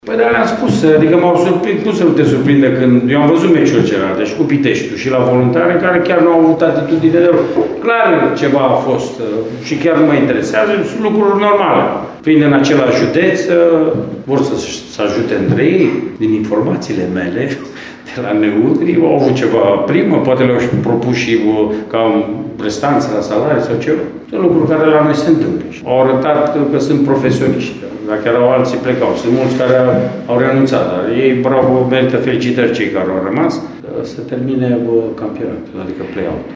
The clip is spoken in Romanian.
Păi da, le-am spus, adică m-au surprins, cum să nu te surprinde când eu am văzut meciul celelalte și cu Piteștiul și la Voluntare, care chiar nu au avut atitudine de rău. Clar ceva a fost și chiar nu mă interesează, sunt lucruri normale. Fiind în același județ, vor să ajute între ei, din informațiile mele, de la Neutri, au avut ceva primă, poate le-au propus și ca restanță la salarii sau ceva. Sunt lucruri care la noi se întâmplă. Au arătat că sunt profesioniști. Dacă erau alții plecau. Sunt mulți care au renunțat, dar ei, bravo, merită felicitări cei care au rămas să termine campionatul, adică play-out.